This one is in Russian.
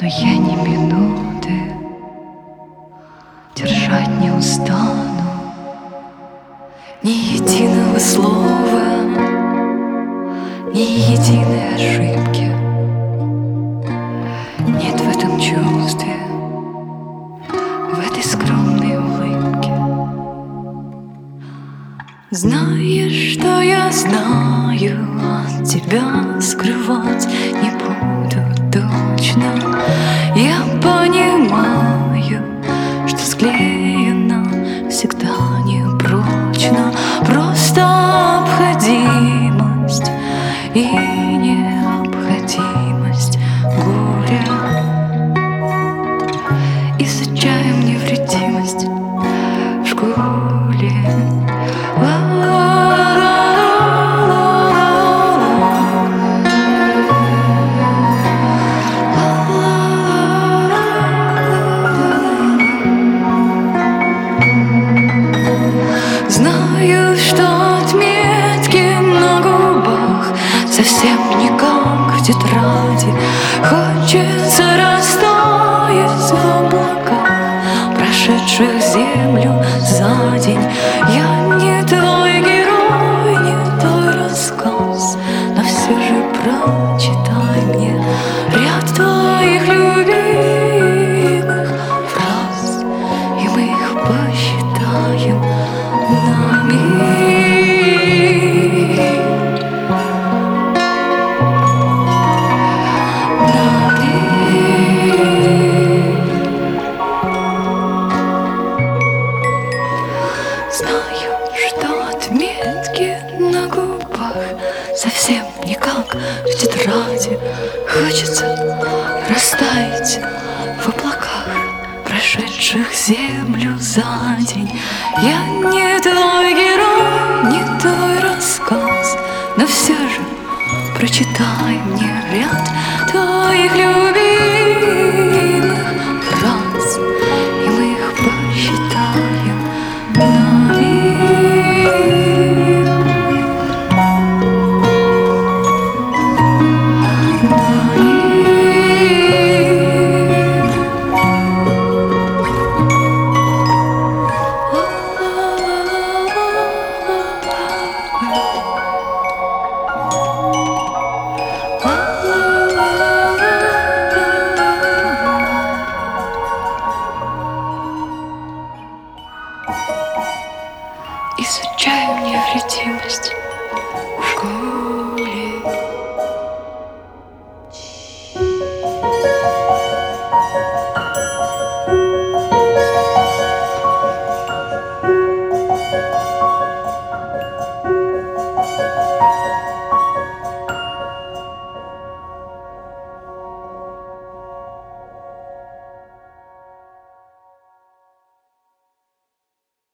я ни минуты держать не устану, ни единого слова, ни единой ошибки нет в этом чувстве, в этой скромной улыбке. Знаешь, что я знаю, от тебя скрывать не буду точно. Я понимаю, что склеено всегда непрочно. Просто обходимость и необходимость горя. Изучаем невредимость в школе. Знаю, что отметки на губах совсем не как в тетради. Хочется растаять в облаках, прошедших землю за день. Я не твой герой, не твой рассказ, но все же прочитай мне ряд твоих любимых фраз, и мы их посчитаем нами. Знаю, что отметки на губах совсем не как в тетради. Хочется растаять в облаках, прошедших землю за день. Я не твой герой, не твой рассказ, но все же прочитай мне ряд твоих любимых